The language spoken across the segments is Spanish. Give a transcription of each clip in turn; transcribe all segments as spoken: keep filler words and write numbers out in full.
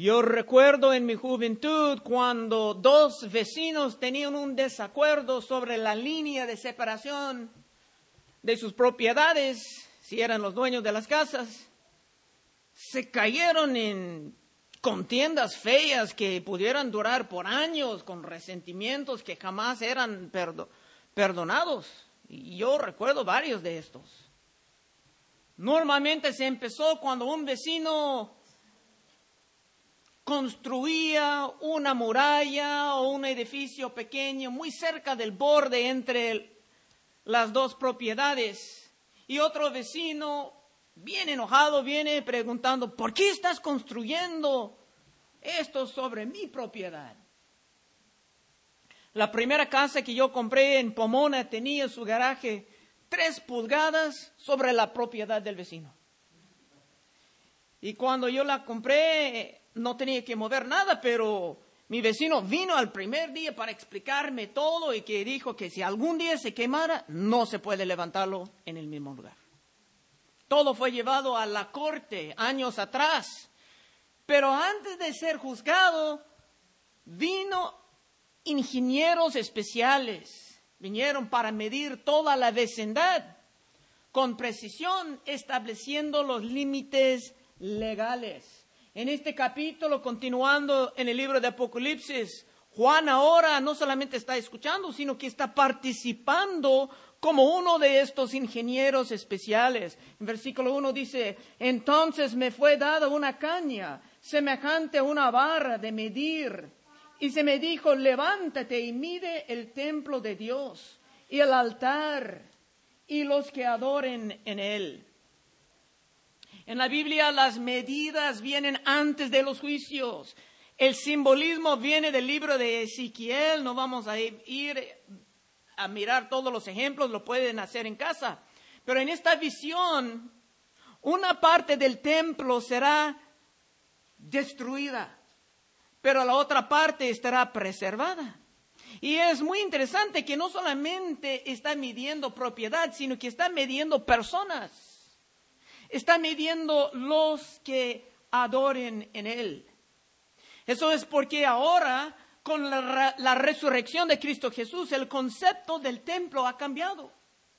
Yo recuerdo en mi juventud cuando dos vecinos tenían un desacuerdo sobre la línea de separación de sus propiedades, si eran los dueños de las casas. Se cayeron en contiendas feas que pudieran durar por años, con resentimientos que jamás eran perdo- perdonados. Y yo recuerdo varios de estos. Normalmente se empezó cuando un vecino construía una muralla o un edificio pequeño muy cerca del borde entre las dos propiedades. Y otro vecino, bien enojado, viene preguntando, ¿por qué estás construyendo esto sobre mi propiedad? La primera casa que yo compré en Pomona tenía su garaje tres pulgadas sobre la propiedad del vecino. Y cuando yo la compré, no tenía que mover nada, pero mi vecino vino al primer día para explicarme todo y que dijo que si algún día se quemara, no se puede levantarlo en el mismo lugar. Todo fue llevado a la corte años atrás. Pero antes de ser juzgado, vino ingenieros especiales. Vinieron para medir toda la vecindad con precisión, estableciendo los límites legales. En este capítulo, continuando en el libro de Apocalipsis, Juan ahora no solamente está escuchando, sino que está participando como uno de estos ingenieros especiales. En versículo uno dice, entonces me fue dada una caña semejante a una barra de medir, y se me dijo, levántate y mide el templo de Dios y el altar y los que adoren en él. En la Biblia las medidas vienen antes de los juicios. El simbolismo viene del libro de Ezequiel. No vamos a ir a mirar todos los ejemplos, lo pueden hacer en casa. Pero en esta visión, una parte del templo será destruida, pero la otra parte estará preservada. Y es muy interesante que no solamente está midiendo propiedad, sino que está midiendo personas. Está midiendo los que adoren en él. Eso es porque ahora, con la, la resurrección de Cristo Jesús, el concepto del templo ha cambiado.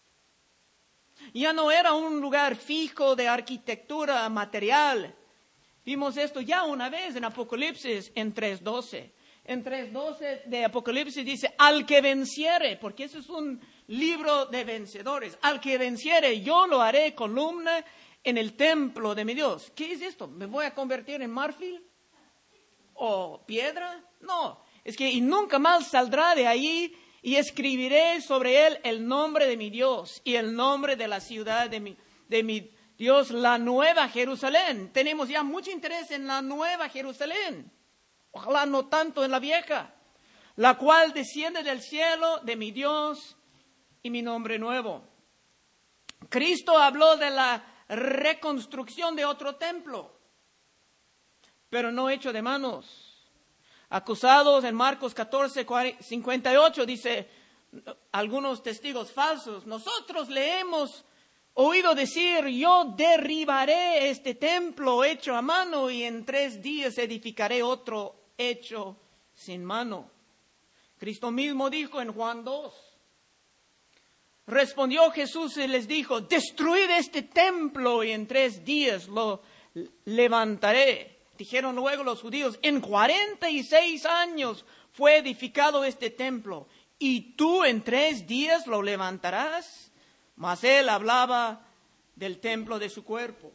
Ya no era un lugar fijo de arquitectura material. Vimos esto ya una vez en Apocalipsis en tres doce. En tres doce de Apocalipsis dice, al que venciere, porque ese es un libro de vencedores. Al que venciere, yo lo haré columna en el templo de mi Dios. ¿Qué es esto? ¿Me voy a convertir en marfil? ¿O piedra? No, es que y nunca más saldrá de ahí y escribiré sobre él el nombre de mi Dios y el nombre de la ciudad de mi, de mi Dios, la nueva Jerusalén. Tenemos ya mucho interés en la nueva Jerusalén. Ojalá no tanto en la vieja, la cual desciende del cielo de mi Dios y mi nombre nuevo. Cristo habló de la reconstrucción de otro templo, pero no hecho de manos. Acusados en Marcos catorce, cincuenta y ocho, dice algunos testigos falsos, nosotros le hemos oído decir, yo derribaré este templo hecho a mano y en tres días edificaré otro hecho sin mano. Cristo mismo dijo en Juan dos, respondió Jesús y les dijo, destruid este templo y en tres días lo levantaré. Dijeron luego los judíos, en cuarenta y seis años fue edificado este templo y tú en tres días lo levantarás. Mas él hablaba del templo de su cuerpo.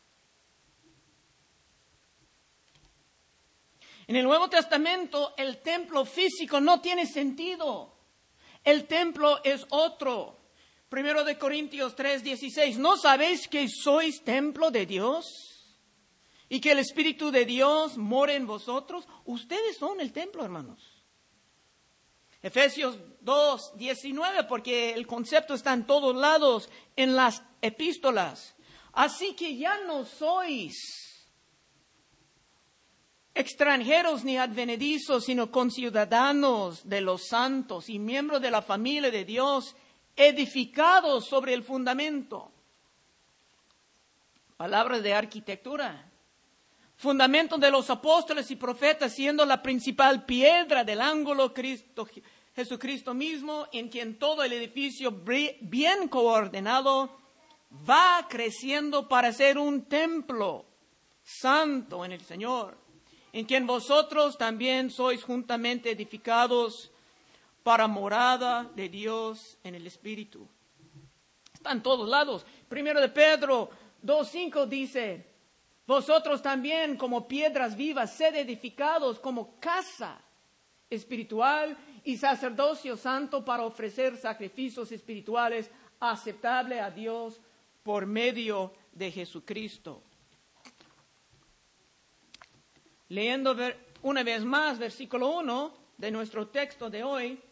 En el Nuevo Testamento, el templo físico no tiene sentido. El templo es otro. Primero de Corintios tres dieciséis. ¿No sabéis que sois templo de Dios? Y que el Espíritu de Dios mora en vosotros. Ustedes son el templo, hermanos. Efesios dos diecinueve, porque el concepto está en todos lados en las epístolas. Así que ya no sois extranjeros ni advenedizos, sino conciudadanos de los santos y miembros de la familia de Dios, edificados sobre el fundamento. Palabras de arquitectura. fundamento de los apóstoles y profetas, siendo la principal piedra del ángulo Cristo, Jesucristo mismo, en quien todo el edificio bien coordinado va creciendo para ser un templo santo en el Señor, en quien vosotros también sois juntamente edificados para morada de Dios en el Espíritu. Está en todos lados. Primero de Pedro dos cinco dice, vosotros también como piedras vivas, sed edificados como casa espiritual y sacerdocio santo para ofrecer sacrificios espirituales aceptables a Dios por medio de Jesucristo. Leyendo una vez más versículo uno de nuestro texto de hoy.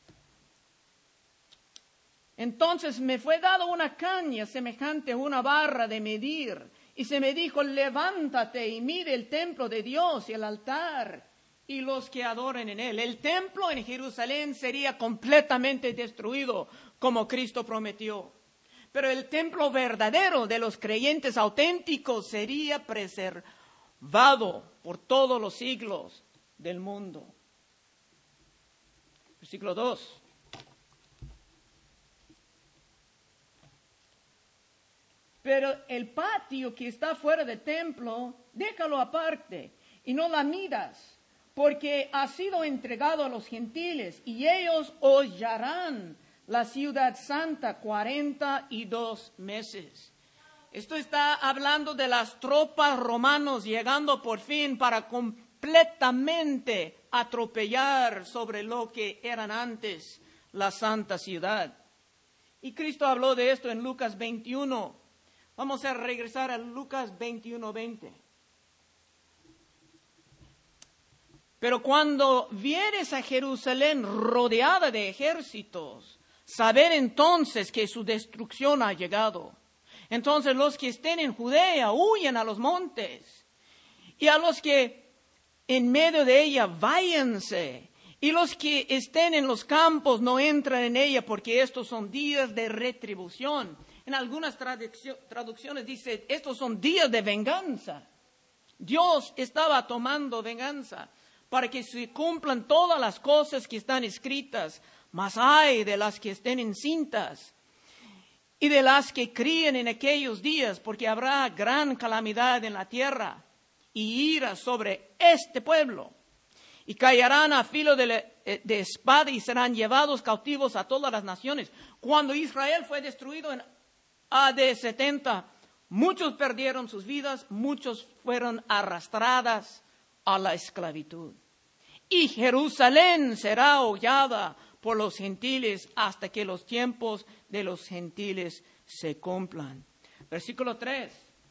Entonces me fue dado una caña semejante a una barra de medir, y se me dijo, levántate y mide el templo de Dios y el altar y los que adoren en él. El templo en Jerusalén sería completamente destruido, como Cristo prometió. Pero el templo verdadero de los creyentes auténticos sería preservado por todos los siglos del mundo. Versículo dos. Pero el patio que está fuera del templo, déjalo aparte y no la midas, porque ha sido entregado a los gentiles y ellos hollarán la ciudad santa cuarenta y dos meses. Esto está hablando de las tropas romanos llegando por fin para completamente atropellar sobre lo que eran antes la santa ciudad. Y Cristo habló de esto en Lucas veintiuno. Vamos a regresar a Lucas veintiuno veinte. Pero cuando vieres a Jerusalén rodeada de ejércitos, saber entonces que su destrucción ha llegado. Entonces los que estén en Judea huyan a los montes, y a los que en medio de ella váyanse, y los que estén en los campos no entran en ella, porque estos son días de retribución. En algunas traducciones dice, estos son días de venganza. Dios estaba tomando venganza para que se cumplan todas las cosas que están escritas, mas hay de las que estén encintas y de las que críen en aquellos días, porque habrá gran calamidad en la tierra y ira sobre este pueblo. Y caerán a filo de, la, de espada y serán llevados cautivos a todas las naciones. Cuando Israel fue destruido en A D setenta, muchos perdieron sus vidas, muchos fueron arrastradas a la esclavitud. Y Jerusalén será hollada por los gentiles hasta que los tiempos de los gentiles se cumplan. Versículo tres.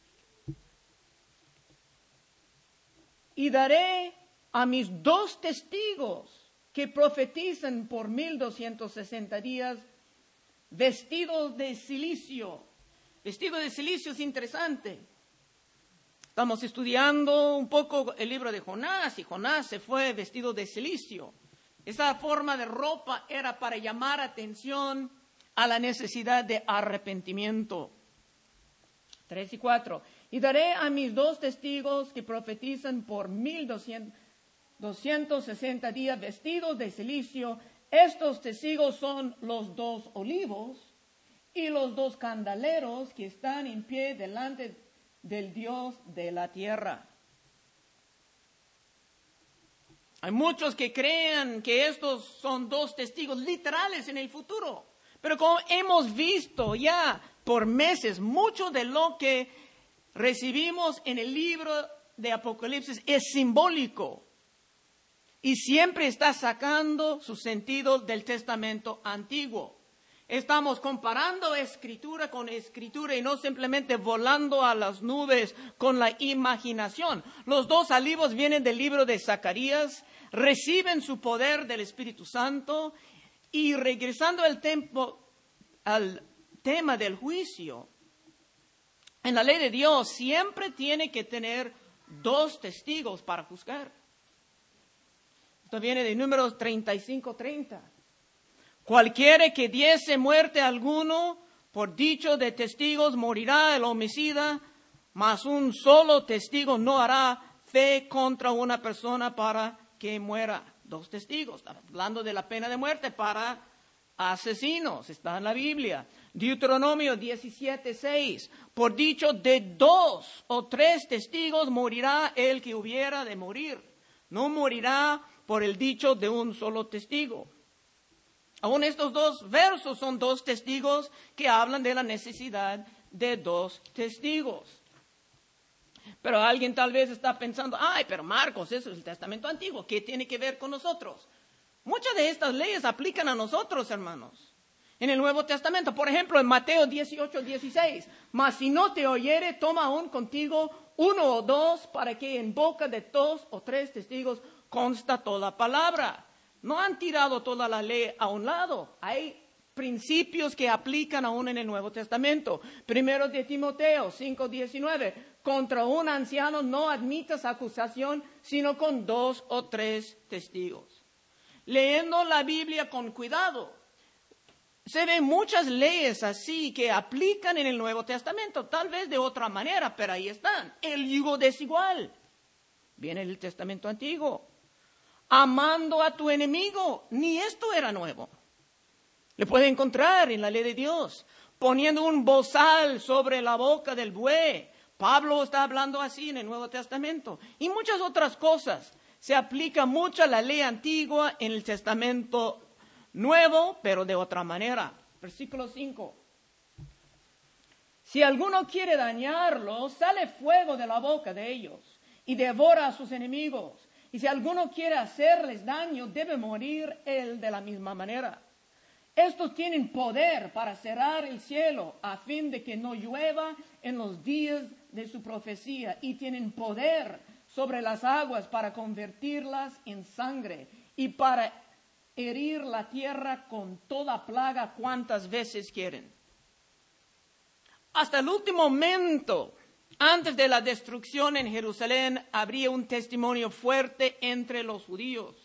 Y daré a mis dos testigos que profetizan por mil doscientos sesenta días vestidos de silicio. Vestido de silicio es interesante. Estamos estudiando un poco el libro de Jonás y Jonás se fue vestido de silicio. Esa forma de ropa era para llamar atención a la necesidad de arrepentimiento. Tres y cuatro. Y daré a mis dos testigos que profetizan por mil doscientos sesenta días vestidos de silicio. Estos testigos son los dos olivos y los dos candeleros que están en pie delante del Dios de la tierra. Hay muchos que crean que estos son dos testigos literales en el futuro, pero como hemos visto ya por meses, mucho de lo que recibimos en el libro de Apocalipsis es simbólico y siempre está sacando su sentido del Testamento Antiguo. Estamos comparando escritura con escritura y no simplemente volando a las nubes con la imaginación. Los dos olivos vienen del libro de Zacarías, reciben su poder del Espíritu Santo y regresando al, tempo, al tema del juicio, en la ley de Dios siempre tiene que tener dos testigos para juzgar. Esto viene de Números treinta y cinco treinta. Cualquiera que diese muerte a alguno, por dicho de testigos morirá el homicida, mas un solo testigo no hará fe contra una persona para que muera. Dos testigos. Está hablando de la pena de muerte para asesinos. Está en la Biblia. Deuteronomio diecisiete, seis. Por dicho de dos o tres testigos morirá el que hubiera de morir. No morirá por el dicho de un solo testigo. Aún estos dos versos son dos testigos que hablan de la necesidad de dos testigos. Pero alguien tal vez está pensando, ay, pero Marcos, eso es el Testamento Antiguo, ¿qué tiene que ver con nosotros? Muchas de estas leyes aplican a nosotros, hermanos. En el Nuevo Testamento, por ejemplo, en Mateo dieciocho, dieciséis, mas si no te oyere, toma aún contigo uno o dos, para que en boca de dos o tres testigos consta toda palabra. No han tirado toda la ley a un lado. Hay principios que aplican aún en el Nuevo Testamento. Primero de Timoteo cinco, diecinueve. Contra un anciano no admitas acusación, sino con dos o tres testigos. Leyendo la Biblia con cuidado, se ven muchas leyes así que aplican en el Nuevo Testamento, tal vez de otra manera, pero ahí están. El yugo desigual, viene el Testamento Antiguo. Amando a tu enemigo, ni esto era nuevo. Le puede encontrar en la ley de Dios. Poniendo un bozal sobre la boca del buey. Pablo está hablando así en el Nuevo Testamento. Y muchas otras cosas. Se aplica mucho la ley antigua en el Testamento Nuevo, pero de otra manera. Versículo cinco. Si alguno quiere dañarlo, sale fuego de la boca de ellos y devora a sus enemigos. Y si alguno quiere hacerles daño, debe morir él de la misma manera. Estos tienen poder para cerrar el cielo a fin de que no llueva en los días de su profecía, y tienen poder sobre las aguas para convertirlas en sangre y para herir la tierra con toda plaga cuantas veces quieren. Hasta el último momento, antes de la destrucción en Jerusalén, habría un testimonio fuerte entre los judíos.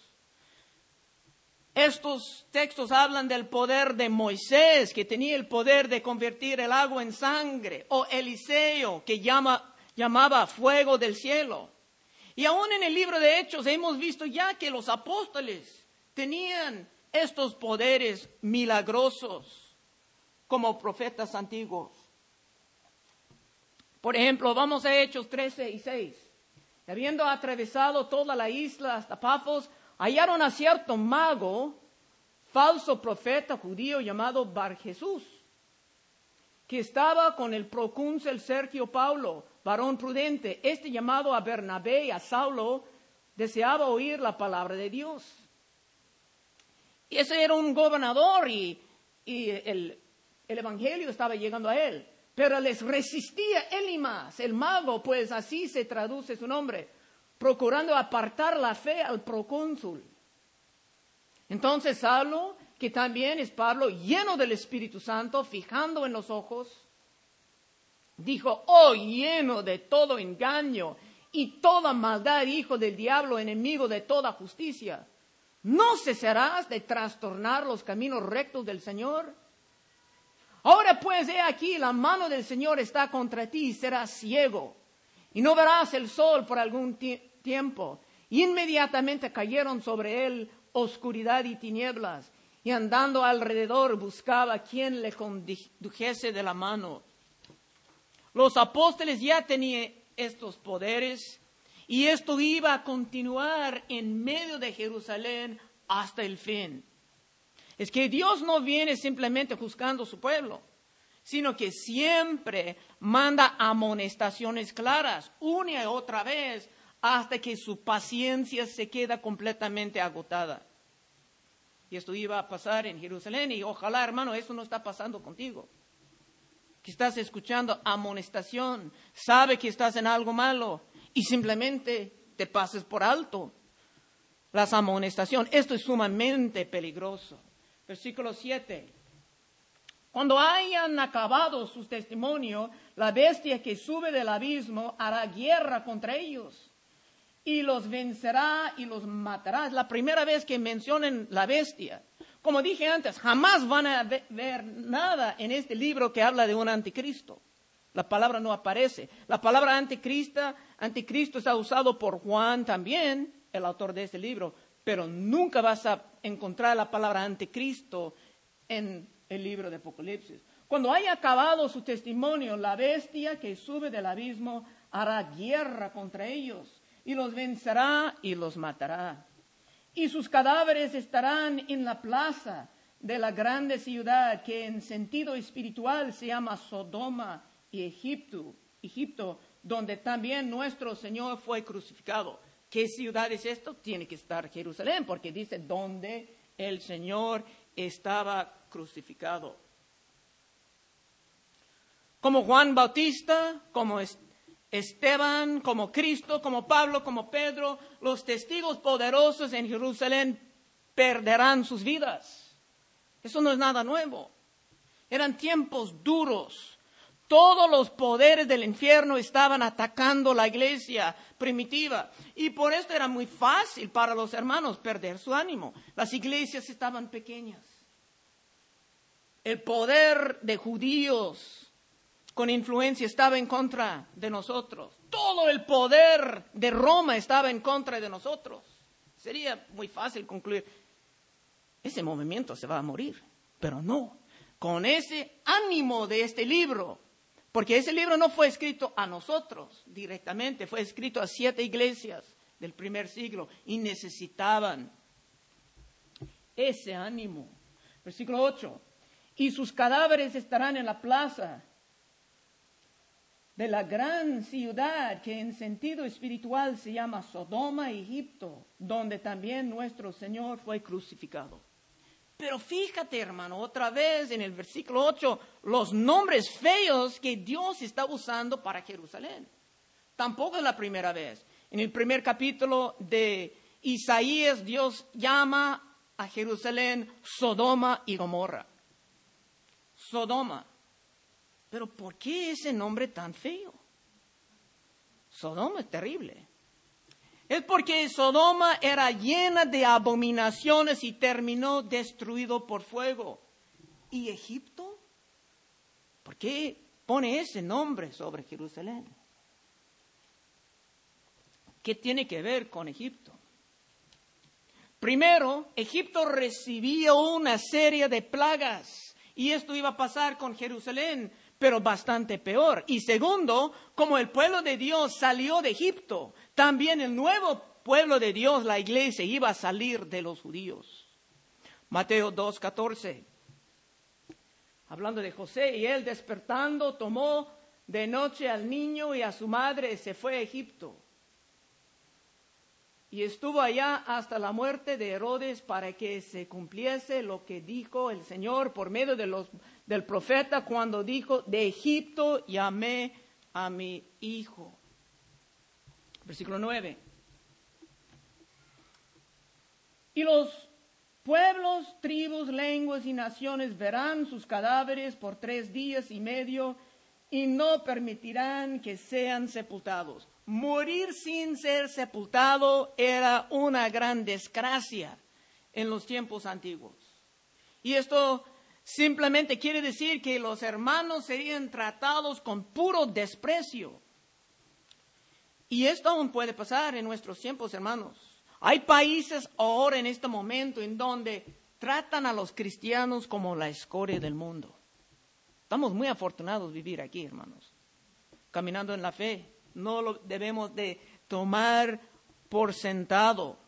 Estos textos hablan del poder de Moisés, que tenía el poder de convertir el agua en sangre, o Eliseo, que llama, llamaba fuego del cielo. Y aún en el libro de Hechos hemos visto ya que los apóstoles tenían estos poderes milagrosos como profetas antiguos. Por ejemplo, vamos a Hechos trece y seis. Habiendo atravesado toda la isla hasta Pafos, hallaron a cierto mago, falso profeta judío llamado Bar Jesús, que estaba con el procónsul Sergio Paulo, varón prudente. Este, llamado a Bernabé y a Saulo, deseaba oír la palabra de Dios. Y ese era un gobernador y, y el, el evangelio estaba llegando a él. Pero les resistía Elimas, el mago, pues así se traduce su nombre, procurando apartar la fe al procónsul. Entonces Saulo, que también es Pablo, lleno del Espíritu Santo, fijando en los ojos, dijo: oh, lleno de todo engaño y toda maldad, hijo del diablo, enemigo de toda justicia, ¿no cesarás de trastornar los caminos rectos del Señor? Ahora pues, he aquí, la mano del Señor está contra ti y serás ciego, y no verás el sol por algún tiempo. Y inmediatamente cayeron sobre él oscuridad y tinieblas, y andando alrededor buscaba quien le condujese de la mano. Los apóstoles ya tenían estos poderes, y esto iba a continuar en medio de Jerusalén hasta el fin. Es que Dios no viene simplemente juzgando a su pueblo, sino que siempre manda amonestaciones claras, una y otra vez, hasta que su paciencia se queda completamente agotada. Y esto iba a pasar en Jerusalén, y ojalá, hermano, eso no está pasando contigo. Que estás escuchando amonestación, sabe que estás en algo malo, y simplemente te pases por alto las amonestaciones. Esto es sumamente peligroso. Versículo siete. Cuando hayan acabado su testimonio, la bestia que sube del abismo hará guerra contra ellos y los vencerá y los matará. Es la primera vez que mencionan la bestia. Como dije antes, jamás van a ver nada en este libro que habla de un anticristo. La palabra no aparece. La palabra anticristo, anticristo está usado por Juan también, el autor de este libro, pero nunca vas a encontrar la palabra anticristo en el libro de Apocalipsis. Cuando haya acabado su testimonio, la bestia que sube del abismo hará guerra contra ellos y los vencerá y los matará. Y sus cadáveres estarán en la plaza de la grande ciudad que en sentido espiritual se llama Sodoma y Egipto, Egipto, donde también nuestro Señor fue crucificado. ¿Qué ciudad es esto? Tiene que estar Jerusalén, porque dice donde el Señor estaba crucificado. Como Juan Bautista, como Esteban, como Cristo, como Pablo, como Pedro, los testigos poderosos en Jerusalén perderán sus vidas. Eso no es nada nuevo. Eran tiempos duros. Todos los poderes del infierno estaban atacando la iglesia primitiva. Y por esto era muy fácil para los hermanos perder su ánimo. Las iglesias estaban pequeñas. El poder de judíos con influencia estaba en contra de nosotros. Todo el poder de Roma estaba en contra de nosotros. Sería muy fácil concluir, ese movimiento se va a morir. Pero no, con ese ánimo de este libro, porque ese libro no fue escrito a nosotros directamente, fue escrito a siete iglesias del primer siglo y necesitaban ese ánimo. Versículo ocho, y sus cadáveres estarán en la plaza de la gran ciudad que en sentido espiritual se llama Sodoma, Egipto, donde también nuestro Señor fue crucificado. Pero fíjate, hermano, otra vez en el versículo ocho, los nombres feos que Dios está usando para Jerusalén. Tampoco es la primera vez. En el primer capítulo de Isaías, Dios llama a Jerusalén Sodoma y Gomorra. Sodoma. Pero ¿por qué ese nombre tan feo? Sodoma es terrible. Es porque Sodoma era llena de abominaciones y terminó destruido por fuego. ¿Y Egipto? ¿Por qué pone ese nombre sobre Jerusalén? ¿Qué tiene que ver con Egipto? Primero, Egipto recibió una serie de plagas y esto iba a pasar con Jerusalén, pero bastante peor. Y segundo, como el pueblo de Dios salió de Egipto, también el nuevo pueblo de Dios, la iglesia, iba a salir de los judíos. Mateo dos, catorce. Hablando de José, y él despertando tomó de noche al niño y a su madre y se fue a Egipto. Y estuvo allá hasta la muerte de Herodes para que se cumpliese lo que dijo el Señor por medio de los, del profeta cuando dijo, de Egipto llamé a mi hijo. Versículo nueve. Y los pueblos, tribus, lenguas y naciones verán sus cadáveres por tres días y medio y no permitirán que sean sepultados. Morir sin ser sepultado era una gran desgracia en los tiempos antiguos. Y esto simplemente quiere decir que los hermanos serían tratados con puro desprecio. Y esto aún puede pasar en nuestros tiempos, hermanos. Hay países ahora en este momento en donde tratan a los cristianos como la escoria del mundo. Estamos muy afortunados de vivir aquí, hermanos, caminando en la fe. No lo debemos de tomar por sentado.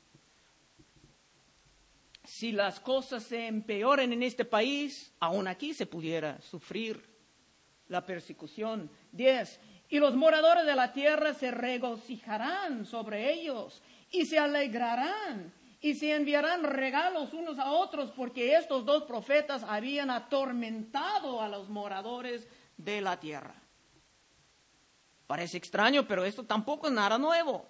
Si las cosas se empeoran en este país, aún aquí se pudiera sufrir la persecución. Diez. Y los moradores de la tierra se regocijarán sobre ellos y se alegrarán y se enviarán regalos unos a otros porque estos dos profetas habían atormentado a los moradores de la tierra. Parece extraño, pero esto tampoco es nada nuevo.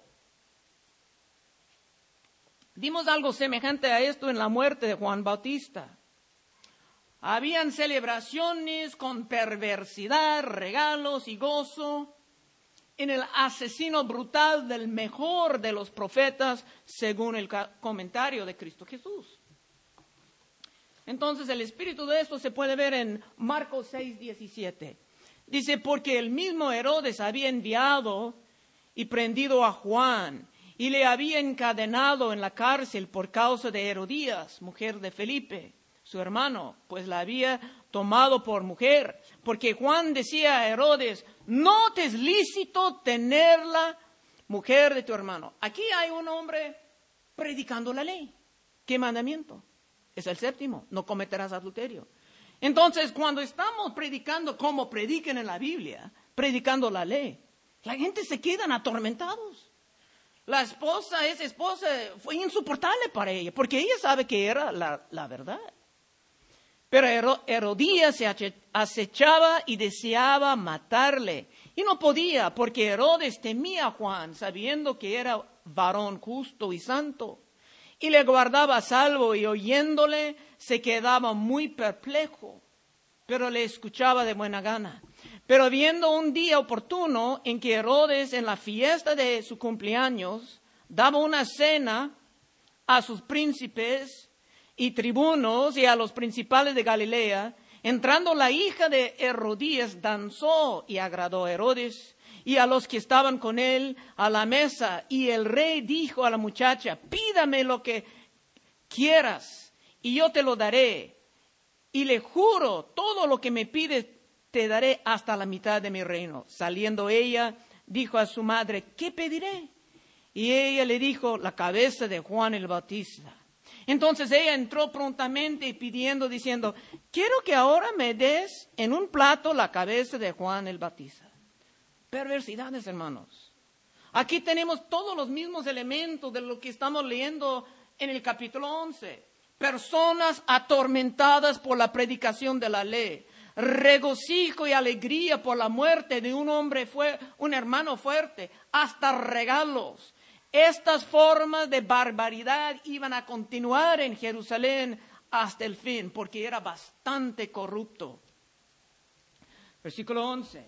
Vimos algo semejante a esto en la muerte de Juan Bautista. Habían celebraciones con perversidad, regalos y gozo en el asesino brutal del mejor de los profetas, según el comentario de Cristo Jesús. Entonces, el espíritu de esto se puede ver en Marcos seis, diecisiete. Dice, porque el mismo Herodes había enviado y prendido a Juan y le había encadenado en la cárcel por causa de Herodías, mujer de Felipe, su hermano, pues la había tomado por mujer. Porque Juan decía a Herodes, no te es lícito tenerla mujer de tu hermano. Aquí hay un hombre predicando la ley. ¿Qué mandamiento? Es el séptimo, no cometerás adulterio. Entonces, cuando estamos predicando como predican en la Biblia, predicando la ley, la gente se quedan atormentados. La esposa, esa esposa, fue insoportable para ella, porque ella sabe que era la, la verdad. Pero Herodías se acechaba y deseaba matarle. Y no podía, porque Herodes temía a Juan, sabiendo que era varón justo y santo. Y le guardaba a salvo, y oyéndole se quedaba muy perplejo, pero le escuchaba de buena gana. Pero viendo un día oportuno en que Herodes, en la fiesta de su cumpleaños, daba una cena a sus príncipes y tribunos y a los principales de Galilea, entrando la hija de Herodías, danzó y agradó a Herodes y a los que estaban con él a la mesa. Y el rey dijo a la muchacha, pídame lo que quieras y yo te lo daré. Y le juro, todo lo que me pides te daré hasta la mitad de mi reino. Saliendo ella, dijo a su madre, ¿qué pediré? Y ella le dijo, la cabeza de Juan el Bautista. Entonces ella entró prontamente pidiendo, diciendo, quiero que ahora me des en un plato la cabeza de Juan el Bautista. Perversidades, hermanos. Aquí tenemos todos los mismos elementos de lo que estamos leyendo en el capítulo once. Personas atormentadas por la predicación de la ley. Regocijo y alegría por la muerte de un hombre, fue un hermano fuerte, hasta regalos. Estas formas de barbaridad iban a continuar en Jerusalén hasta el fin, porque era bastante corrupto. Versículo once.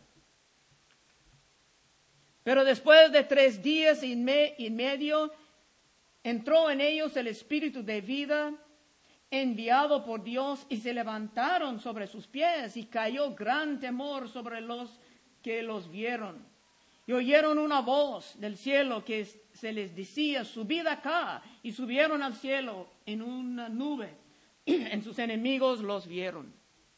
Pero después de tres días y, me, y medio, entró en ellos el espíritu de vida enviado por Dios, y se levantaron sobre sus pies, y cayó gran temor sobre los que los vieron. Y oyeron una voz del cielo que se les decía, subid acá, y subieron al cielo en una nube. En sus enemigos los vieron.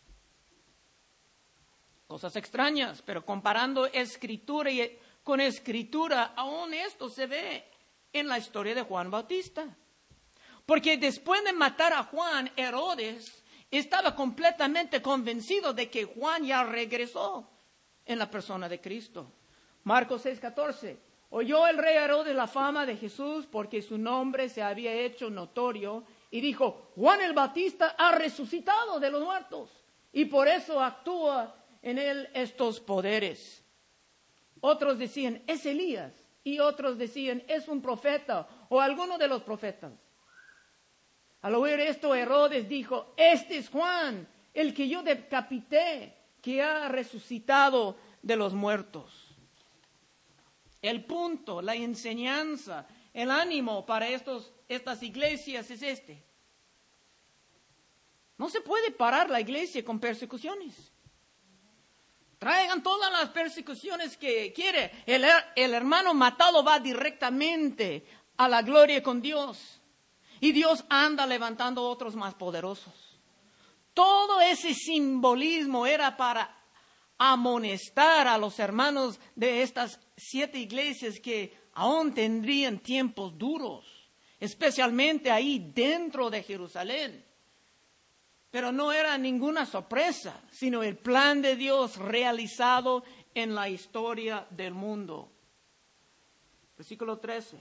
Cosas extrañas, pero comparando escritura y, con escritura, aún esto se ve en la historia de Juan Bautista. Porque después de matar a Juan, Herodes estaba completamente convencido de que Juan ya regresó en la persona de Cristo. Marcos seis catorce. Oyó el rey Herodes la fama de Jesús porque su nombre se había hecho notorio y dijo, Juan el Bautista ha resucitado de los muertos y por eso actúa en él estos poderes. Otros decían, es Elías, y otros decían, es un profeta o alguno de los profetas. Al oír esto, Herodes dijo, este es Juan, el que yo decapité, que ha resucitado de los muertos. El punto, la enseñanza, el ánimo para estos, estas iglesias es este. No se puede parar la iglesia con persecuciones. Traigan todas las persecuciones que quiere. El, el hermano matado va directamente a la gloria con Dios. Y Dios anda levantando otros más poderosos. Todo ese simbolismo era para amonestar a los hermanos de estas siete iglesias que aún tendrían tiempos duros, especialmente ahí dentro de Jerusalén. Pero no era ninguna sorpresa, sino el plan de Dios realizado en la historia del mundo. Versículo trece.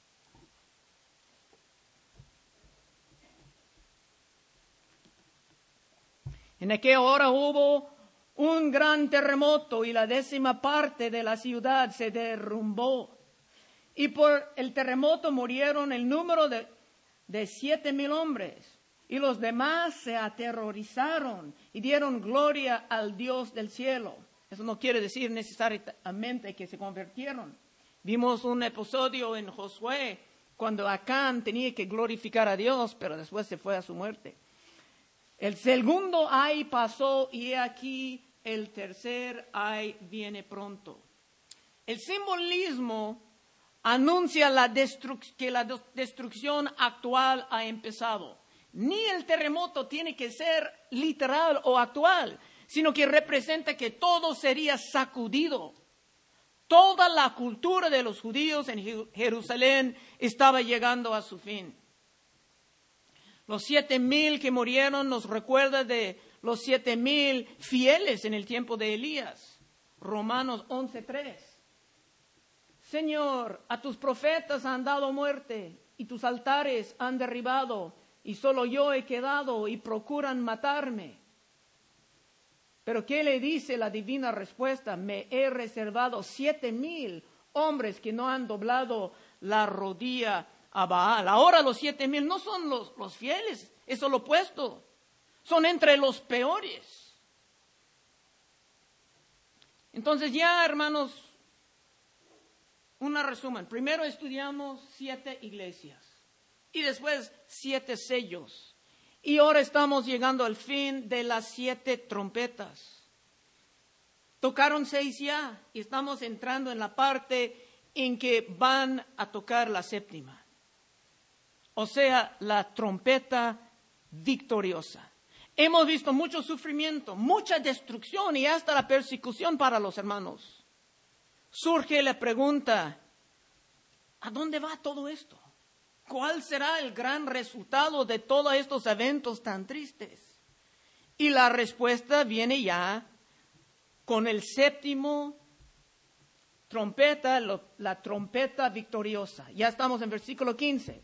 En aquella hora hubo un gran terremoto y la décima parte de la ciudad se derrumbó. Y por el terremoto murieron el número de, de siete mil hombres. Y los demás se aterrorizaron y dieron gloria al Dios del cielo. Eso no quiere decir necesariamente que se convirtieron. Vimos un episodio en Josué cuando Acán tenía que glorificar a Dios, pero después se fue a su muerte. El segundo ay pasó y he aquí el tercer ay viene pronto. El simbolismo anuncia la destru- que la destrucción actual ha empezado. Ni el terremoto tiene que ser literal o actual, sino que representa que todo sería sacudido. Toda la cultura de los judíos en Jerusalén estaba llegando a su fin. Los siete mil que murieron nos recuerda de los siete mil fieles en el tiempo de Elías. Romanos once tres. Señor, a tus profetas han dado muerte y tus altares han derribado y solo yo he quedado y procuran matarme. Pero ¿qué le dice la divina respuesta? Me he reservado siete mil hombres que no han doblado la rodilla a Baal. Ahora los siete mil no son los, los fieles, eso es lo opuesto. Son entre los peores. Entonces ya, hermanos, un resumen. Primero estudiamos siete iglesias y después siete sellos. Y ahora estamos llegando al fin de las siete trompetas. Tocaron seis ya y estamos entrando en la parte en que van a tocar la séptima. O sea, la trompeta victoriosa. Hemos visto mucho sufrimiento, mucha destrucción y hasta la persecución para los hermanos. Surge la pregunta, ¿a dónde va todo esto? ¿Cuál será el gran resultado de todos estos eventos tan tristes? Y la respuesta viene ya con el séptimo trompeta, lo, la trompeta victoriosa. Ya estamos en versículo quince.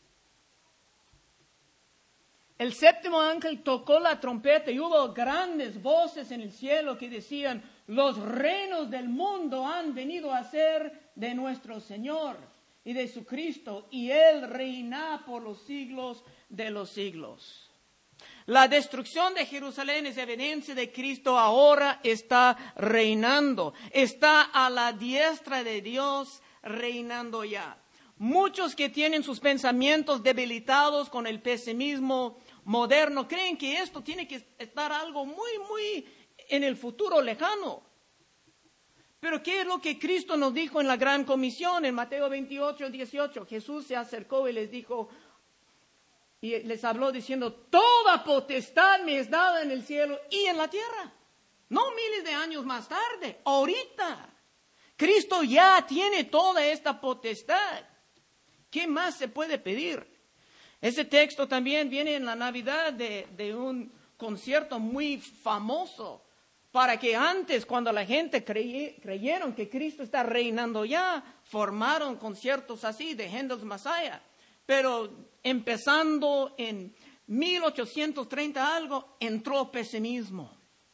El séptimo ángel tocó la trompeta y hubo grandes voces en el cielo que decían, los reinos del mundo han venido a ser de nuestro Señor y de su Cristo, y Él reina por los siglos de los siglos. La destrucción de Jerusalén es evidencia de que Cristo ahora está reinando, está a la diestra de Dios reinando ya. Muchos que tienen sus pensamientos debilitados con el pesimismo moderno creen que esto tiene que estar algo muy, muy en el futuro lejano. Pero ¿qué es lo que Cristo nos dijo en la Gran Comisión? En Mateo veintiocho, dieciocho, Jesús se acercó y les dijo, y les habló diciendo, toda potestad me es dada en el cielo y en la tierra. No miles de años más tarde, ahorita. Cristo ya tiene toda esta potestad. ¿Qué más se puede pedir? Ese texto también viene en la Navidad de, de un concierto muy famoso, para que antes, cuando la gente crey, creyeron que Cristo está reinando ya, formaron conciertos así de Handel's Messiah. Pero empezando en mil ochocientos treinta algo, entró pesimismo.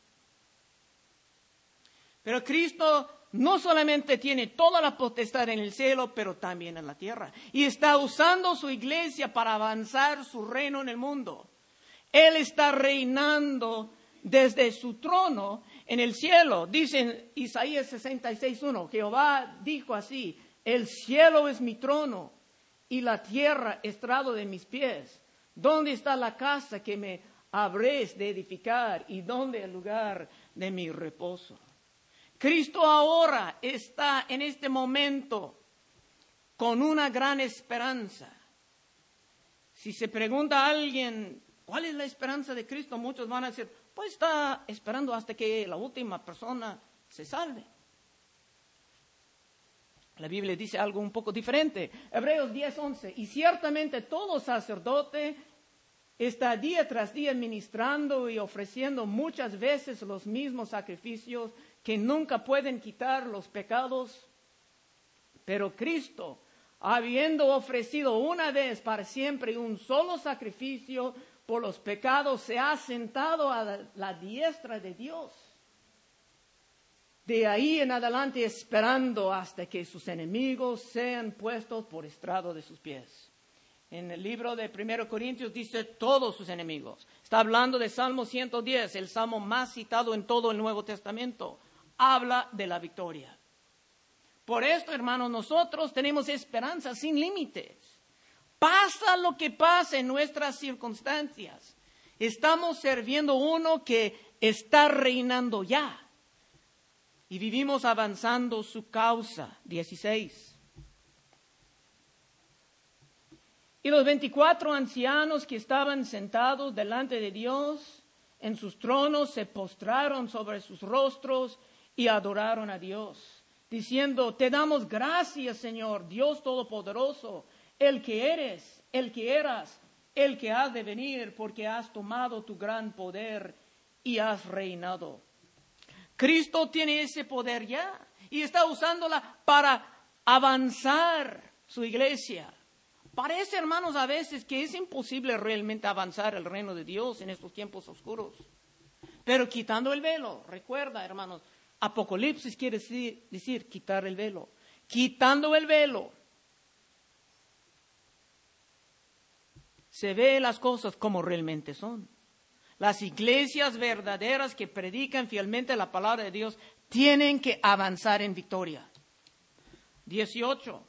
Pero Cristo no solamente tiene toda la potestad en el cielo, pero también en la tierra. Y está usando su iglesia para avanzar su reino en el mundo. Él está reinando desde su trono en el cielo. Dice en Isaías sesenta y seis uno, Jehová dijo así, el cielo es mi trono y la tierra estrado de mis pies. ¿Dónde está la casa que me habréis de edificar y dónde el lugar de mi reposo? Cristo ahora está en este momento con una gran esperanza. Si se pregunta a alguien, ¿cuál es la esperanza de Cristo? Muchos van a decir, pues está esperando hasta que la última persona se salve. La Biblia dice algo un poco diferente. Hebreos diez once, y ciertamente todo sacerdote está día tras día ministrando y ofreciendo muchas veces los mismos sacrificios que nunca pueden quitar los pecados. Pero Cristo, habiendo ofrecido una vez para siempre un solo sacrificio por los pecados, se ha sentado a la, la diestra de Dios. De ahí en adelante esperando hasta que sus enemigos sean puestos por estrado de sus pies. En el libro de Primero Corintios dice todos sus enemigos. Está hablando de Salmo ciento diez, el salmo más citado en todo el Nuevo Testamento. Habla de la victoria. Por esto, hermanos, nosotros tenemos esperanza sin límites. Pasa lo que pasa en nuestras circunstancias. Estamos sirviendo uno que está reinando ya. Y vivimos avanzando su causa. dieciséis. Y los veinticuatro ancianos que estaban sentados delante de Dios en sus tronos se postraron sobre sus rostros y adoraron a Dios, diciendo: te damos gracias, Señor, Dios Todopoderoso, el que eres, el que eras, el que has de venir, porque has tomado tu gran poder y has reinado. Cristo tiene ese poder ya y está usándola para avanzar su iglesia. Parece, hermanos, a veces que es imposible realmente avanzar el reino de Dios en estos tiempos oscuros. Pero quitando el velo, recuerda, hermanos, Apocalipsis quiere decir, decir quitar el velo. Quitando el velo, se ve las cosas como realmente son. Las iglesias verdaderas que predican fielmente la palabra de Dios tienen que avanzar en victoria. dieciocho.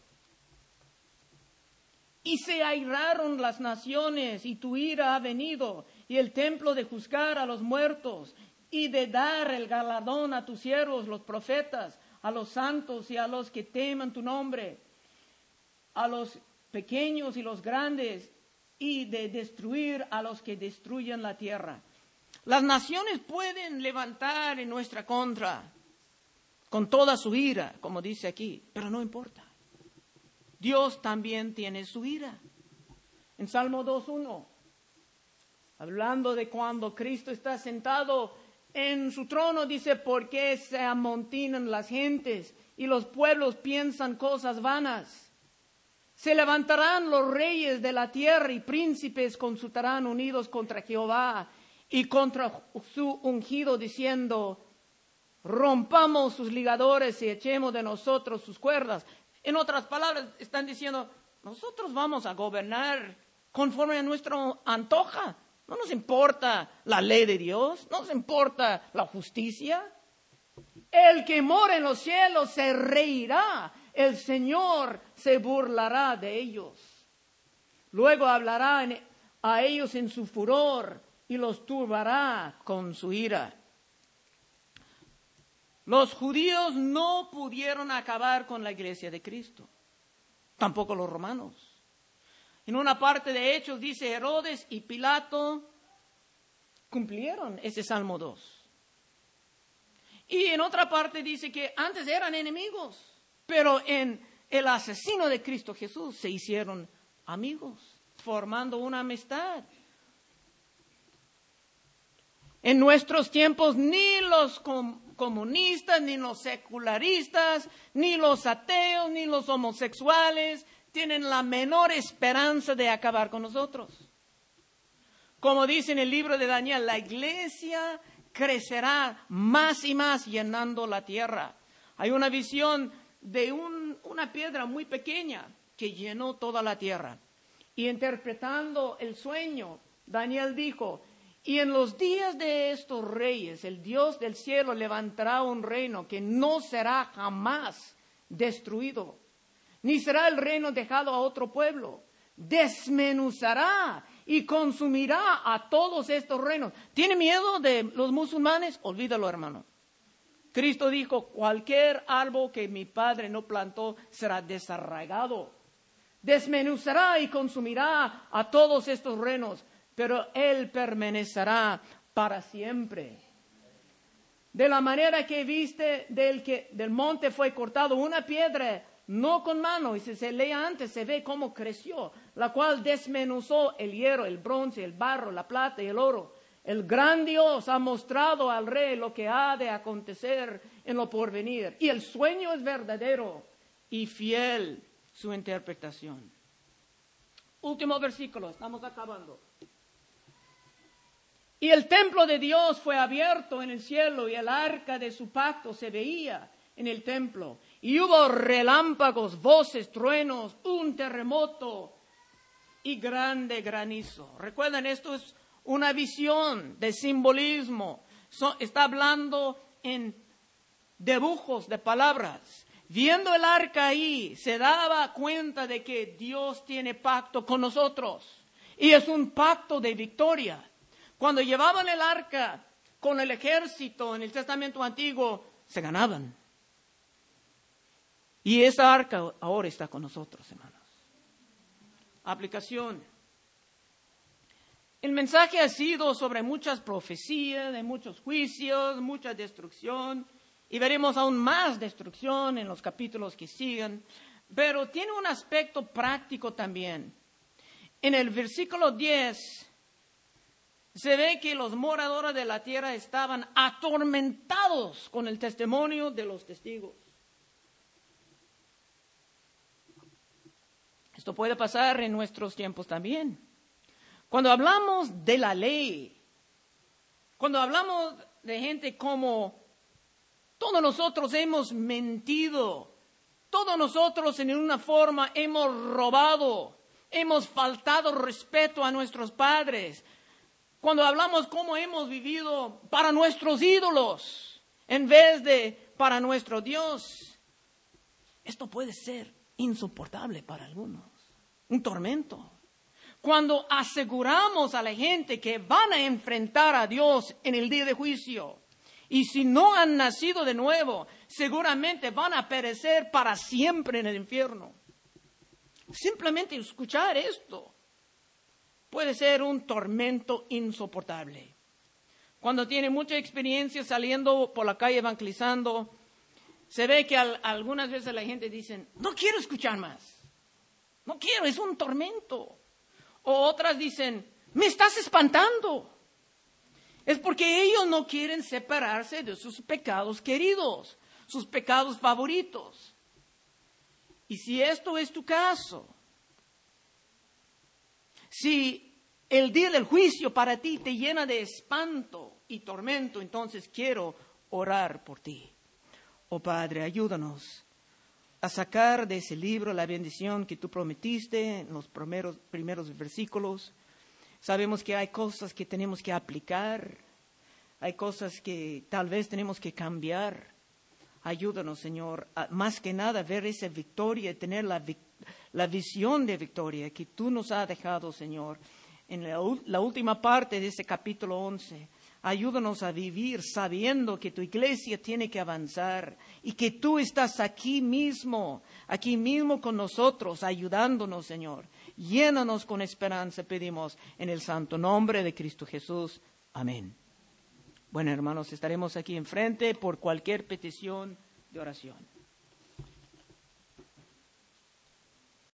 Y se airaron las naciones, y tu ira ha venido, y el templo de juzgar a los muertos, y de dar el galardón a tus siervos, los profetas, a los santos y a los que teman tu nombre, a los pequeños y los grandes, y de destruir a los que destruyen la tierra. Las naciones pueden levantar en nuestra contra con toda su ira, como dice aquí, pero no importa. Dios también tiene su ira. En Salmo dos uno, hablando de cuando Cristo está sentado en su trono, dice: ¿por qué se amontinan las gentes y los pueblos piensan cosas vanas? Se levantarán los reyes de la tierra y príncipes consultarán unidos contra Jehová y contra su ungido, diciendo: rompamos sus ligadores y echemos de nosotros sus cuerdas. En otras palabras, están diciendo: nosotros vamos a gobernar conforme a nuestro antoja. No nos importa la ley de Dios, no nos importa la justicia. El que mora en los cielos se reirá, el Señor se burlará de ellos. Luego hablará en, a ellos en su furor y los turbará con su ira. Los judíos no pudieron acabar con la iglesia de Cristo, tampoco los romanos. En una parte de Hechos dice: Herodes y Pilato cumplieron ese Salmo dos. Y en otra parte dice que antes eran enemigos, pero en el asesino de Cristo Jesús se hicieron amigos, formando una amistad. En nuestros tiempos ni los com- comunistas, ni los secularistas, ni los ateos, ni los homosexuales tienen la menor esperanza de acabar con nosotros. Como dice en el libro de Daniel, la iglesia crecerá más y más llenando la tierra. Hay una visión de un, una piedra muy pequeña que llenó toda la tierra. Y interpretando el sueño, Daniel dijo: y en los días de estos reyes, el Dios del cielo levantará un reino que no será jamás destruido, ni será el reino dejado a otro pueblo. Desmenuzará y consumirá a todos estos reinos. ¿Tiene miedo de los musulmanes? Olvídalo, hermano. Cristo dijo: cualquier árbol que mi Padre no plantó será desarraigado. Desmenuzará y consumirá a todos estos reinos, pero Él permanecerá para siempre. De la manera que viste del que del monte fue cortado una piedra, no con mano, y si se lee antes se ve cómo creció, la cual desmenuzó el hierro, el bronce, el barro, la plata y el oro. El gran Dios ha mostrado al rey lo que ha de acontecer en lo porvenir, y el sueño es verdadero y fiel su interpretación. Último versículo, estamos acabando. Y el templo de Dios fue abierto en el cielo, y el arca de su pacto se veía en el templo. Y hubo relámpagos, voces, truenos, un terremoto y grande granizo. Recuerden, esto es una visión de simbolismo. So, está hablando en dibujos de palabras. Viendo el arca ahí, se daba cuenta de que Dios tiene pacto con nosotros. Y es un pacto de victoria. Cuando llevaban el arca con el ejército en el Testamento Antiguo se ganaban. Y esa arca ahora está con nosotros, hermanos. Aplicación. El mensaje ha sido sobre muchas profecías, de muchos juicios, mucha destrucción, y veremos aún más destrucción en los capítulos que siguen, pero tiene un aspecto práctico también. En el versículo diez se ve que los moradores de la tierra estaban atormentados con el testimonio de los testigos. Esto puede pasar en nuestros tiempos también. Cuando hablamos de la ley, cuando hablamos de gente como todos nosotros hemos mentido, todos nosotros en una forma hemos robado, hemos faltado respeto a nuestros padres. Cuando hablamos cómo hemos vivido para nuestros ídolos en vez de para nuestro Dios, esto puede ser insoportable para algunos, un tormento. Cuando aseguramos a la gente que van a enfrentar a Dios en el día de juicio, y si no han nacido de nuevo, seguramente van a perecer para siempre en el infierno. Simplemente escuchar esto puede ser un tormento insoportable. Cuando tiene mucha experiencia saliendo por la calle evangelizando, se ve que al, algunas veces la gente dice, no quiero escuchar más, no quiero, es un tormento. O otras dicen, me estás espantando. Es porque ellos no quieren separarse de sus pecados queridos, sus pecados favoritos. Y si esto es tu caso, si el día del juicio para ti te llena de espanto y tormento, entonces quiero orar por ti. Oh Padre, ayúdanos a sacar de ese libro la bendición que tú prometiste en los primeros, primeros versículos. Sabemos que hay cosas que tenemos que aplicar, hay cosas que tal vez tenemos que cambiar. Ayúdanos, Señor, a, más que nada ver esa victoria, tener la, la visión de victoria que tú nos has dejado, Señor, en la, la última parte de ese capítulo once. Ayúdanos a vivir sabiendo que tu iglesia tiene que avanzar y que tú estás aquí mismo, aquí mismo con nosotros, ayudándonos, Señor. Llénanos con esperanza, pedimos, en el santo nombre de Cristo Jesús. Amén. Bueno, hermanos, estaremos aquí enfrente por cualquier petición de oración.